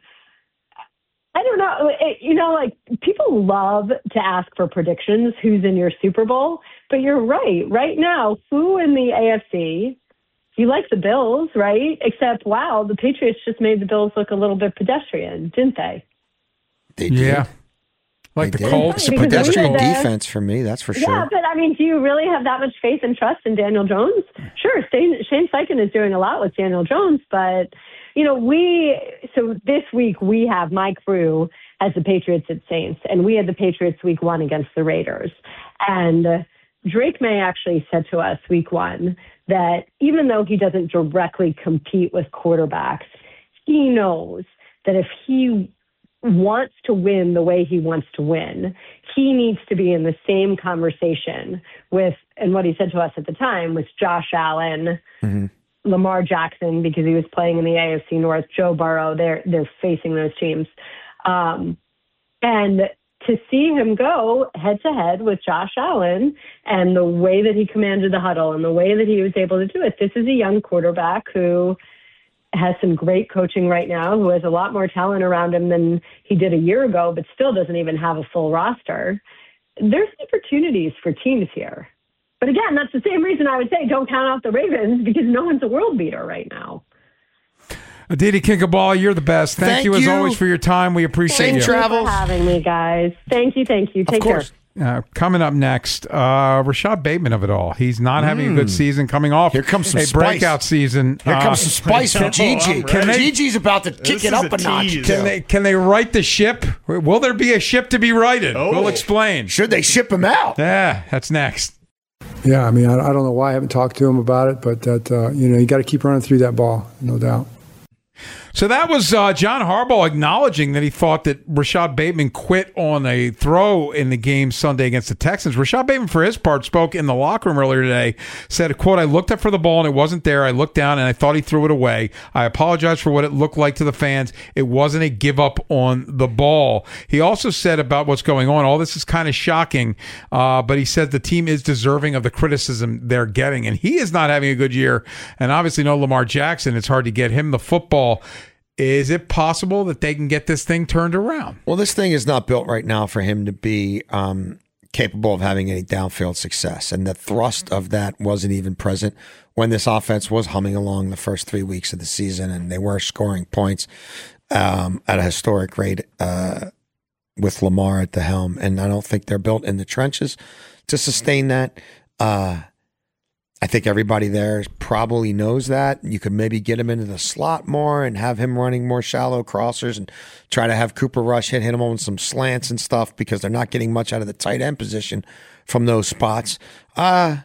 [SPEAKER 10] I don't know. It, you know, like people love to ask for predictions, who's in your Super Bowl, but you're right. Right now, who in the A F C, you like the Bills, right? Except, wow, the Patriots just made the Bills look a little bit pedestrian, didn't they?
[SPEAKER 7] They did.
[SPEAKER 6] Yeah. Like
[SPEAKER 7] They
[SPEAKER 6] the
[SPEAKER 7] did.
[SPEAKER 6] Colts.
[SPEAKER 7] It's a pedestrian defense for me, that's for sure.
[SPEAKER 10] Yeah, but I mean, do you really have that much faith and trust in Daniel Jones? Sure, Shane, Shane Steichen is doing a lot with Daniel Jones, but you know, we, so this week we have my crew as the Patriots at Saints, and we had the Patriots week one against the Raiders. And uh, Drake May actually said to us week one that even though he doesn't directly compete with quarterbacks, he knows that if he wants to win the way he wants to win, he needs to be in the same conversation with, and what he said to us at the time was Josh Allen, mm-hmm. Lamar Jackson, because he was playing in the A F C North, Joe Burrow, they're, they're facing those teams. Um, and to see him go head to head with Josh Allen and the way that he commanded the huddle and the way that he was able to do it, this is a young quarterback who has some great coaching right now, who has a lot more talent around him than he did a year ago, but still doesn't even have a full roster. There's opportunities for teams here. But again, that's the same reason I would say don't count out the Ravens, because no one's a world beater right now.
[SPEAKER 6] Aditi Kinkhabwala, you're the best. Thank,
[SPEAKER 7] Thank
[SPEAKER 6] you, as
[SPEAKER 7] you.
[SPEAKER 6] always, for your time. We appreciate
[SPEAKER 10] Thank
[SPEAKER 6] you.
[SPEAKER 10] you
[SPEAKER 7] travels.
[SPEAKER 10] for having me, guys. Thank you, thank you. Take
[SPEAKER 7] Of course.
[SPEAKER 10] care.
[SPEAKER 6] Uh, coming up next, uh, Rashad Bateman of it all. He's not having a good season coming off
[SPEAKER 7] Here comes some
[SPEAKER 6] a
[SPEAKER 7] spice.
[SPEAKER 6] breakout season.
[SPEAKER 7] Here
[SPEAKER 6] Uh,
[SPEAKER 7] comes some spice from Gigi.
[SPEAKER 6] Can they-
[SPEAKER 7] Gigi's about to kick
[SPEAKER 5] This
[SPEAKER 7] it
[SPEAKER 5] is
[SPEAKER 7] up
[SPEAKER 5] a
[SPEAKER 7] a, notch.
[SPEAKER 5] tease.
[SPEAKER 6] Can they can they right the ship? Will there be a ship to be righted?
[SPEAKER 5] Oh.
[SPEAKER 6] We'll explain.
[SPEAKER 7] Should they ship him out?
[SPEAKER 6] Yeah, that's next.
[SPEAKER 11] Yeah, I mean, I, I don't know why I haven't talked to him about it, but that uh, you know, you got to keep running through that ball, no doubt.
[SPEAKER 6] So that was uh, John Harbaugh acknowledging that he thought that Rashad Bateman quit on a throw in the game Sunday against the Texans. Rashad Bateman, for his part, spoke in the locker room earlier today, said, quote, I looked up for the ball and it wasn't there. I looked down and I thought he threw it away. I apologize for what it looked like to the fans. It wasn't a give up on the ball. He also said about what's going on, all this is kind of shocking, uh, but he said the team is deserving of the criticism they're getting, and he is not having a good year. And obviously no Lamar Jackson. It's hard to get him the football. Is it possible that they can get this thing turned around?
[SPEAKER 7] Well, this thing is not built right now for him to be um, capable of having any downfield success. And the thrust of that wasn't even present when this offense was humming along the first three weeks of the season, and they were scoring points um, at a historic rate uh, with Lamar at the helm. And I don't think they're built in the trenches to sustain that. Uh, I think everybody there probably knows that. You could maybe get him into the slot more and have him running more shallow crossers and try to have Cooper Rush hit, hit him on some slants and stuff because they're not getting much out of the tight end position from those spots. Uh,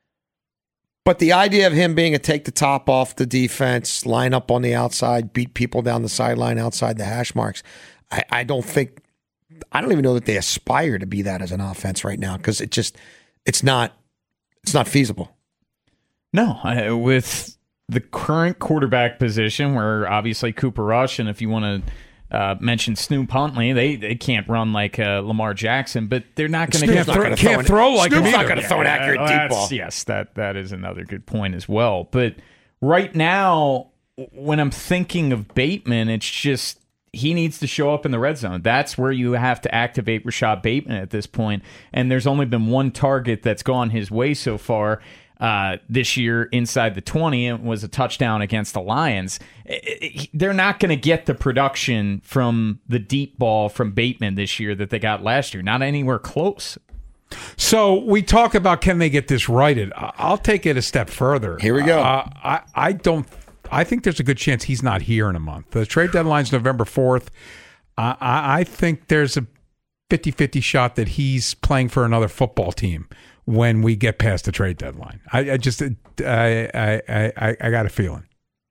[SPEAKER 7] but the idea of him being a take the top off the defense, line up on the outside, beat people down the sideline outside the hash marks, I, I don't think, I don't even know that they aspire to be that as an offense right now because it just, it's not, it's not feasible.
[SPEAKER 5] No, I, with the current quarterback position, where obviously Cooper Rush, and if you want to uh, mention Snoop Huntley, they, they can't run like uh, Lamar Jackson, but they're not going to
[SPEAKER 6] get
[SPEAKER 5] throw,
[SPEAKER 6] can't throw, can't throw like
[SPEAKER 7] Snoop's
[SPEAKER 6] him
[SPEAKER 7] not going to throw an accurate
[SPEAKER 5] yeah,
[SPEAKER 7] deep ball.
[SPEAKER 5] Yes, that that is another good point as well. But right now, when I'm thinking of Bateman, it's just he needs to show up in the red zone. That's where you have to activate Rashad Bateman at this point. And there's only been one target that's gone his way so far. Uh, this year inside the twenty, it was a touchdown against the Lions. It, it, they're not going to get the production from the deep ball from Bateman this year that they got last year. Not anywhere close.
[SPEAKER 6] So we talk about can they get this righted? I'll take it a step further.
[SPEAKER 7] Here we go.
[SPEAKER 6] Uh, I, I don't. I think there's a good chance he's not here in a month. The trade deadline's November fourth. Uh, I, I think there's a fifty-fifty shot that he's playing for another football team when we get past the trade deadline. I, I just, I, I, I, I got a feeling.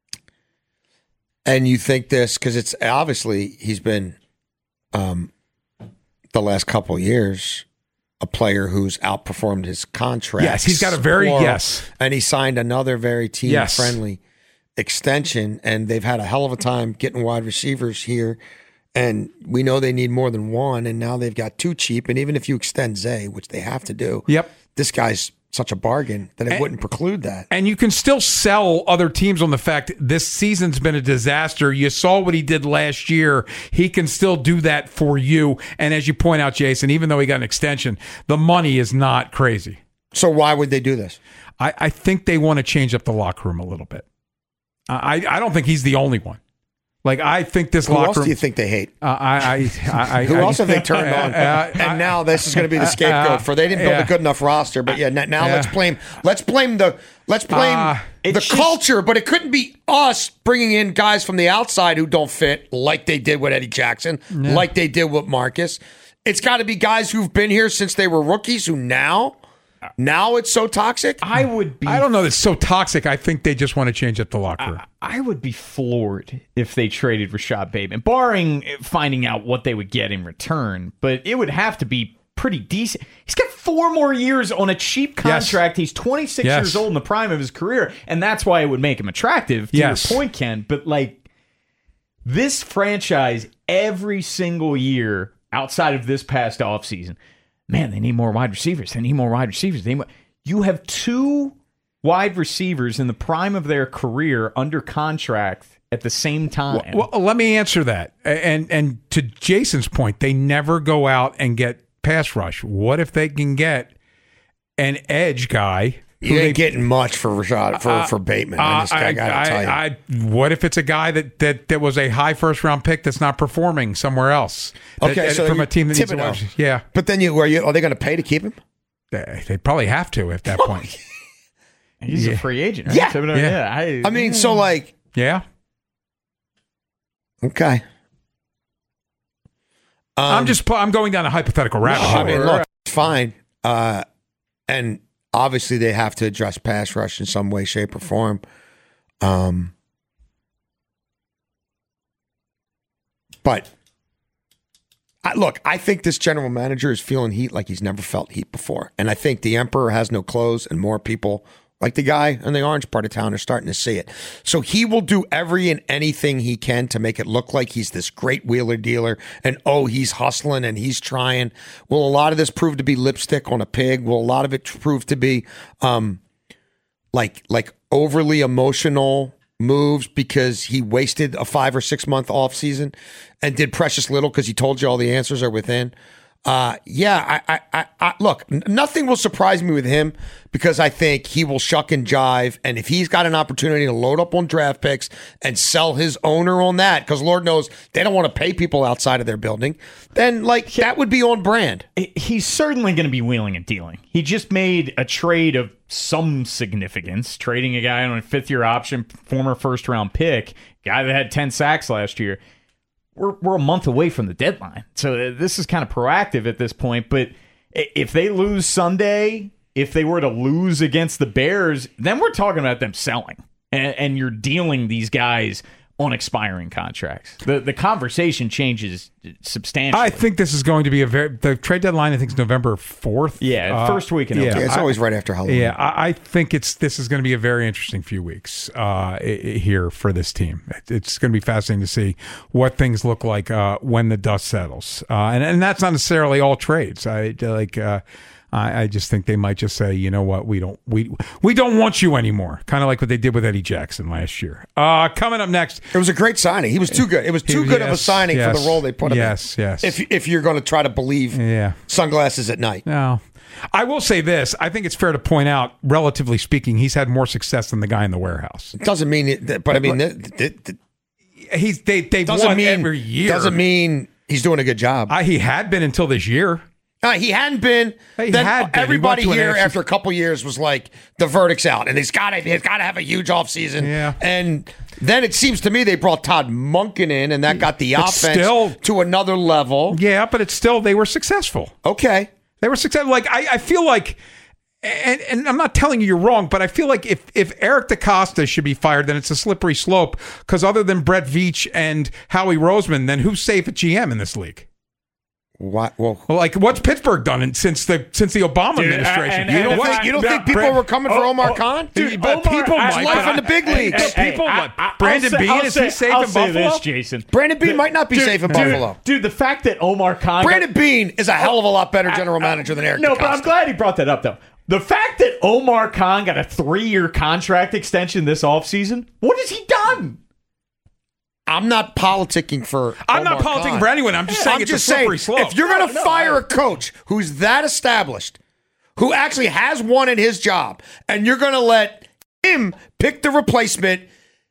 [SPEAKER 7] And you think this, because it's obviously he's been, um, the last couple of years, a player who's outperformed his contract.
[SPEAKER 6] Yes, he's got a very,
[SPEAKER 7] or,
[SPEAKER 6] yes.
[SPEAKER 7] And he signed another very team-friendly yes. extension, and they've had a hell of a time getting wide receivers here. And we know they need more than one, and now they've got two cheap. And even if you extend Zay, which they have to do,
[SPEAKER 6] yep.
[SPEAKER 7] this guy's such a bargain that it
[SPEAKER 6] and,
[SPEAKER 7] wouldn't preclude that.
[SPEAKER 6] And you can still sell other teams on the fact this season's been a disaster. You saw what he did last year. He can still do that for you. And as you point out, Jason, even though he got an extension, the money is not crazy.
[SPEAKER 7] So why would they do this?
[SPEAKER 6] I, I think they want to change up the locker room a little bit. I, I don't think he's the only one. Like, I think this
[SPEAKER 7] Who
[SPEAKER 6] locker
[SPEAKER 7] else
[SPEAKER 6] room.
[SPEAKER 7] do you think they hate?
[SPEAKER 6] Uh, I, I, I,
[SPEAKER 7] Who
[SPEAKER 6] I,
[SPEAKER 7] else have they turned on?
[SPEAKER 6] Uh,
[SPEAKER 7] and now this is going to be the scapegoat uh, for they didn't build
[SPEAKER 6] yeah.
[SPEAKER 7] a good enough roster. But yeah, now
[SPEAKER 6] yeah.
[SPEAKER 7] let's blame let's blame the let's blame
[SPEAKER 6] uh,
[SPEAKER 7] the
[SPEAKER 5] just,
[SPEAKER 7] culture. But it couldn't be us bringing in guys from the outside who don't fit, like they did with Eddie Jackson, yeah. like they did with Marcus. It's got to be guys who've been here since they were rookies who now. Now it's so toxic?
[SPEAKER 5] I would be...
[SPEAKER 6] I don't know that it's so toxic. I think they just want to change up the locker room.
[SPEAKER 5] I, I would be floored if they traded Rashad Bateman, barring finding out what they would get in return. But it would have to be pretty decent. He's got four more years on a cheap contract. Yes. He's twenty-six yes. years old in the prime of his career, and that's why it would make him attractive, to
[SPEAKER 6] yes.
[SPEAKER 5] your point, Ken. But, like, this franchise, every single year outside of this past offseason, man, they need more wide receivers. They need more wide receivers. They need more. You have two wide receivers in the prime of their career under contract at the same time.
[SPEAKER 6] Well, well, let me answer that. And and to Jason's point, they never go out and get pass rush. What if they can get an edge guy?
[SPEAKER 7] You ain't
[SPEAKER 6] they,
[SPEAKER 7] getting much for Rashad for, uh, for Bateman. I just I, gotta
[SPEAKER 6] I,
[SPEAKER 7] tell you.
[SPEAKER 6] I, what if it's a guy that, that, that was a high first round pick that's not performing somewhere else?
[SPEAKER 7] Okay,
[SPEAKER 6] that,
[SPEAKER 7] so
[SPEAKER 6] from a team that
[SPEAKER 7] Thibodeau.
[SPEAKER 6] needs to watch. Yeah,
[SPEAKER 7] but then you are you are they going to pay to keep him?
[SPEAKER 6] They, they probably have to at that point.
[SPEAKER 5] He's
[SPEAKER 6] yeah.
[SPEAKER 5] a free agent, right?
[SPEAKER 7] Yeah,
[SPEAKER 5] Thibodeau,
[SPEAKER 6] yeah.
[SPEAKER 5] yeah. I,
[SPEAKER 7] I mean, so like,
[SPEAKER 6] yeah,
[SPEAKER 7] okay. Um,
[SPEAKER 6] I'm just I'm going down a hypothetical rabbit hole.
[SPEAKER 7] I mean, look, it's fine, uh, and. Obviously, they have to address pass rush in some way, shape, or form. Um, but, I, look, I think this general manager is feeling heat like he's never felt heat before. And I think the emperor has no clothes, and more people, like the guy in the orange part of town, are starting to see it. So he will do every and anything he can to make it look like he's this great wheeler dealer and, oh, he's hustling and he's trying. Will a lot of this prove to be lipstick on a pig? Will a lot of it prove to be um, like like overly emotional moves because he wasted a five or six month off season and did precious little because he told you all the answers are within? Uh, yeah, I, I, I, I look, n- nothing will surprise me with him because I think he will shuck and jive. And if he's got an opportunity to load up on draft picks and sell his owner on that, because Lord knows they don't want to pay people outside of their building, then like that would be on brand.
[SPEAKER 5] He's certainly going to be wheeling and dealing. He just made a trade of some significance, trading a guy on a fifth year option, former first round pick, guy that had ten sacks last year. We're, we're a month away from the deadline. So this is kind of proactive at this point. But if they lose Sunday, if they were to lose against the Bears, then we're talking about them selling. And, and you're dealing these guys on expiring contracts. The the conversation changes substantially.
[SPEAKER 6] I think this is going to be a very the trade deadline. I think is November fourth.
[SPEAKER 5] Yeah, uh, first week in
[SPEAKER 6] yeah,
[SPEAKER 5] November.
[SPEAKER 7] Yeah, it's always
[SPEAKER 6] I,
[SPEAKER 7] right after Halloween.
[SPEAKER 6] Yeah, I, I think it's this is going to be a very interesting few weeks uh, here for this team. It's going to be fascinating to see what things look like uh, when the dust settles, uh, and and that's not necessarily all trades. I like. Uh, I, I just think they might just say, you know what, we don't we we don't want you anymore. Kind of like what they did with Eddie Jackson last year. Uh, coming up next,
[SPEAKER 7] it was a great signing. He was too good. It was too
[SPEAKER 6] he,
[SPEAKER 7] good
[SPEAKER 6] yes,
[SPEAKER 7] of a signing
[SPEAKER 6] yes,
[SPEAKER 7] for the role they put him
[SPEAKER 6] yes,
[SPEAKER 7] in.
[SPEAKER 6] Yes,
[SPEAKER 7] yes. If if you're going to try to believe,
[SPEAKER 6] yeah.
[SPEAKER 7] Sunglasses at night.
[SPEAKER 6] No, I will say this. I think it's fair to point out, relatively speaking, he's had more success than the guy in the warehouse.
[SPEAKER 7] It doesn't mean it, but I mean, the, the, the,
[SPEAKER 6] he's they they
[SPEAKER 7] doesn't
[SPEAKER 6] won
[SPEAKER 7] mean
[SPEAKER 6] every year.
[SPEAKER 7] Doesn't mean he's doing a good job.
[SPEAKER 6] Uh, he had been until this year.
[SPEAKER 7] Uh, he hadn't been.
[SPEAKER 6] He
[SPEAKER 7] then
[SPEAKER 6] had been.
[SPEAKER 7] everybody
[SPEAKER 6] He went to
[SPEAKER 7] here
[SPEAKER 6] an N F C
[SPEAKER 7] after a couple years was like, the verdict's out, and he's got to he's got to have a huge offseason.
[SPEAKER 6] Yeah.
[SPEAKER 7] And then it seems to me they brought Todd Monken in, and that got the
[SPEAKER 6] But
[SPEAKER 7] offense
[SPEAKER 6] still-
[SPEAKER 7] to another level.
[SPEAKER 6] Yeah, but it's still they were successful.
[SPEAKER 7] Okay.
[SPEAKER 6] They were successful. Like I, I feel like, and, and I'm not telling you you're wrong, but I feel like if if Eric DeCosta should be fired, then it's a slippery slope. Because other than Brett Veach and Howie Roseman, then who's safe at G M in this league?
[SPEAKER 7] What? Well,
[SPEAKER 6] Well, like what's Pittsburgh done in, since the since the Obama
[SPEAKER 5] Dude,
[SPEAKER 6] administration?
[SPEAKER 5] and-
[SPEAKER 6] you know
[SPEAKER 5] and
[SPEAKER 6] what?
[SPEAKER 5] if I-
[SPEAKER 7] you don't
[SPEAKER 5] no,
[SPEAKER 7] think people
[SPEAKER 6] Brett-
[SPEAKER 7] were coming for
[SPEAKER 5] oh,
[SPEAKER 7] Omar
[SPEAKER 5] oh,
[SPEAKER 7] Khan?
[SPEAKER 6] Dude, but
[SPEAKER 5] Omar-
[SPEAKER 6] people
[SPEAKER 5] I-
[SPEAKER 6] might.
[SPEAKER 7] life
[SPEAKER 6] but
[SPEAKER 7] in the big
[SPEAKER 6] I-
[SPEAKER 7] leagues.
[SPEAKER 6] but people
[SPEAKER 5] I-
[SPEAKER 6] might.
[SPEAKER 5] I- I'll
[SPEAKER 6] Brandon
[SPEAKER 5] say-
[SPEAKER 6] Bean,
[SPEAKER 5] I'll
[SPEAKER 6] is
[SPEAKER 5] say-
[SPEAKER 6] he safe
[SPEAKER 5] I'll
[SPEAKER 6] in
[SPEAKER 5] say
[SPEAKER 6] Buffalo?
[SPEAKER 5] this, Jason.
[SPEAKER 7] Brandon Bean
[SPEAKER 5] The-
[SPEAKER 7] might not be
[SPEAKER 5] dude,
[SPEAKER 7] safe in
[SPEAKER 5] dude,
[SPEAKER 7] Buffalo.
[SPEAKER 5] Dude, the fact that Omar Khan...
[SPEAKER 7] Brandon Bean is a hell of a lot better general manager than Eric
[SPEAKER 5] No,
[SPEAKER 7] DeCosta.
[SPEAKER 5] but I'm glad he brought that up, though. The fact that Omar Khan got a three-year contract extension this offseason, what has he done?
[SPEAKER 7] I'm not politicking for.
[SPEAKER 6] I'm
[SPEAKER 7] Omar
[SPEAKER 6] not politicking
[SPEAKER 7] Khan.
[SPEAKER 6] for anyone. I'm just saying
[SPEAKER 7] I'm
[SPEAKER 6] it's
[SPEAKER 7] just
[SPEAKER 6] a slippery
[SPEAKER 7] saying,
[SPEAKER 6] slope.
[SPEAKER 7] if you're going to
[SPEAKER 5] No, no,
[SPEAKER 7] fire
[SPEAKER 5] I-
[SPEAKER 7] a coach who's that established, who actually has won in his job, and you're going to let him pick the replacement,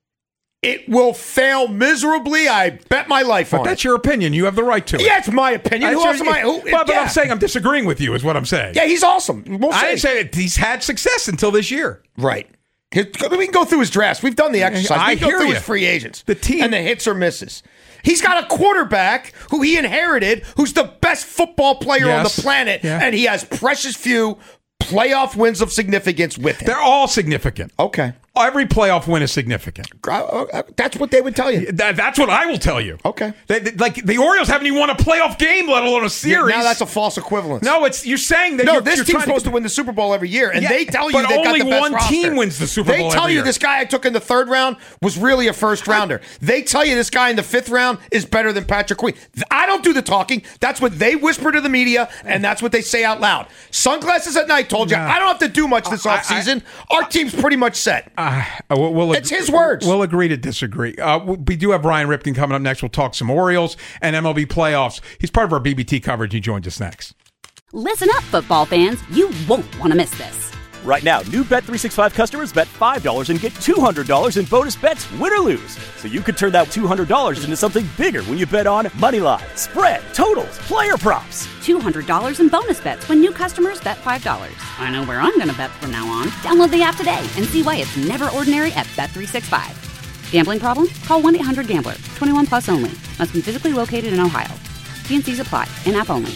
[SPEAKER 7] it will fail miserably. I bet my life
[SPEAKER 6] But
[SPEAKER 7] on
[SPEAKER 6] that's
[SPEAKER 7] it.
[SPEAKER 6] your opinion. You have the right to it.
[SPEAKER 7] Yeah, it's my opinion. Who
[SPEAKER 6] That's
[SPEAKER 7] else
[SPEAKER 6] your-
[SPEAKER 7] am I? Who,
[SPEAKER 6] Well, but
[SPEAKER 7] yeah.
[SPEAKER 6] I'm saying I'm disagreeing with you. Is what I'm saying.
[SPEAKER 7] yeah, he's awesome. We'll
[SPEAKER 6] I
[SPEAKER 7] see.
[SPEAKER 6] didn't say that he's had success until this year.
[SPEAKER 7] Right. We can go through his drafts. We've done the exercise.
[SPEAKER 6] I
[SPEAKER 7] We can
[SPEAKER 6] hear
[SPEAKER 7] go through
[SPEAKER 6] you.
[SPEAKER 7] his free agents.
[SPEAKER 6] The team-
[SPEAKER 7] and the hits or misses. He's got a quarterback who he inherited, who's the best football player on
[SPEAKER 6] Yes.
[SPEAKER 7] the planet,
[SPEAKER 6] Yeah.
[SPEAKER 7] and he has precious few playoff wins of significance with him.
[SPEAKER 6] They're all significant.
[SPEAKER 7] Okay.
[SPEAKER 6] Every playoff win is significant.
[SPEAKER 7] Uh, uh, That's what they would tell you.
[SPEAKER 6] That, that's what I will tell you.
[SPEAKER 7] Okay.
[SPEAKER 6] They, they- like the Orioles haven't even won a playoff game, let alone a series.
[SPEAKER 7] Now that's a false equivalence.
[SPEAKER 6] no. It's you're saying that
[SPEAKER 7] No,
[SPEAKER 6] you're,
[SPEAKER 7] this
[SPEAKER 6] you're
[SPEAKER 7] team's
[SPEAKER 6] trying
[SPEAKER 7] supposed to win the Super Bowl every year, and
[SPEAKER 6] Yeah,
[SPEAKER 7] they tell you
[SPEAKER 6] but
[SPEAKER 7] they've got
[SPEAKER 6] only
[SPEAKER 7] the best
[SPEAKER 6] one
[SPEAKER 7] roster.
[SPEAKER 6] team wins the Super
[SPEAKER 7] they
[SPEAKER 6] Bowl
[SPEAKER 7] tell
[SPEAKER 6] every
[SPEAKER 7] you
[SPEAKER 6] year.
[SPEAKER 7] this guy I took in the third round was really a first rounder. They tell you this guy in the fifth round is better than Patrick Queen. I don't do the talking. That's what they whisper to the media, and that's what they say out loud. Sunglasses at Night told you,
[SPEAKER 6] No.
[SPEAKER 7] I don't have to do much this
[SPEAKER 6] I-
[SPEAKER 7] offseason. Our team's pretty much set.
[SPEAKER 6] Uh, we'll, we'll
[SPEAKER 7] It's his words.
[SPEAKER 6] We'll agree to disagree. Uh, we do have Ryan Ripken coming up next. We'll talk some Orioles and M L B playoffs. He's part of our B B T coverage. He joins us next.
[SPEAKER 1] Listen up, football fans. You won't want to miss this.
[SPEAKER 2] Right now, new Bet three sixty-five customers bet five dollars and get two hundred dollars in bonus bets, win or lose. So you could turn that two hundred dollars into something bigger when you bet on money line, spread, totals, player props.
[SPEAKER 1] two hundred dollars in bonus bets when new customers bet five dollars. I know where I'm going to bet from now on. Download the app today and see why it's never ordinary at Bet three sixty-five. Gambling problem? Call one eight hundred gambler. twenty-one plus only. Must be physically located in Ohio. T N Cs apply. In-app only.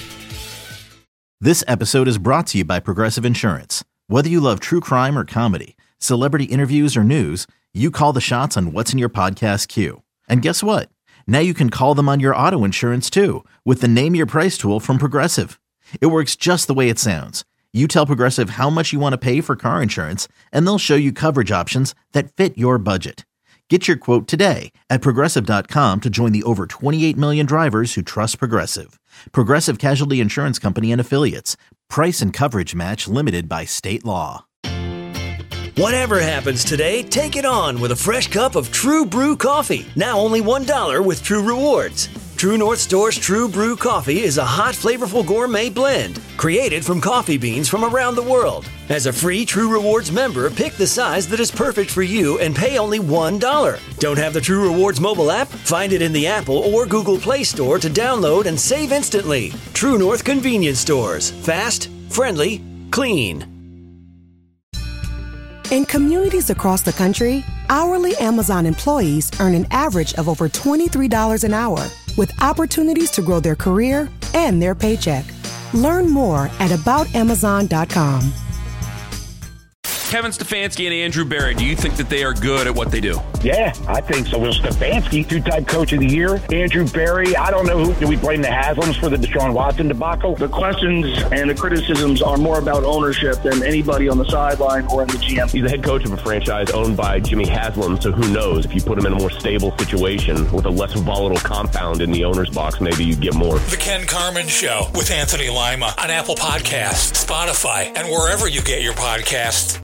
[SPEAKER 3] This episode is brought to you by Progressive Insurance. Whether you love true crime or comedy, celebrity interviews or news, you call the shots on what's in your podcast queue. And guess what? Now you can call them on your auto insurance too with the Name Your Price tool from Progressive. It works just the way it sounds. You tell Progressive how much you want to pay for car insurance, and they'll show you coverage options that fit your budget. Get your quote today at Progressive dot com to join the over twenty-eight million drivers who trust Progressive. Progressive Casualty Insurance Company and Affiliates. Price and coverage match limited by state law.
[SPEAKER 4] Whatever happens today, take it on with a fresh cup of True Brew coffee. Now only one dollar with True Rewards. True North Store's True Brew Coffee is a hot, flavorful gourmet blend created from coffee beans from around the world. As a free True Rewards member, pick the size that is perfect for you and pay only one dollar. Don't have the True Rewards mobile app? Find it in the Apple or Google Play Store to download and save instantly. True North Convenience Stores. Fast, friendly, clean.
[SPEAKER 9] In communities across the country, hourly Amazon employees earn an average of over twenty-three dollars an hour, with opportunities to grow their career and their paycheck. Learn more at about amazon dot com.
[SPEAKER 12] Kevin Stefanski and Andrew Berry, do you think that they are good at what they do?
[SPEAKER 13] Yeah, I think so. Will Stefanski, two-time coach of the year. Andrew Berry, I don't know who. Do we blame the Haslams for the Deshaun Watson debacle?
[SPEAKER 14] The questions and the criticisms are more about ownership than anybody on the sideline or in the G M.
[SPEAKER 15] He's the head coach of a franchise owned by Jimmy Haslam, so who knows? If you put him in a more stable situation with a less volatile compound in the owner's box, maybe you get more.
[SPEAKER 16] The Ken Carman Show with Anthony Lima on Apple Podcasts, Spotify, and wherever you get your podcasts.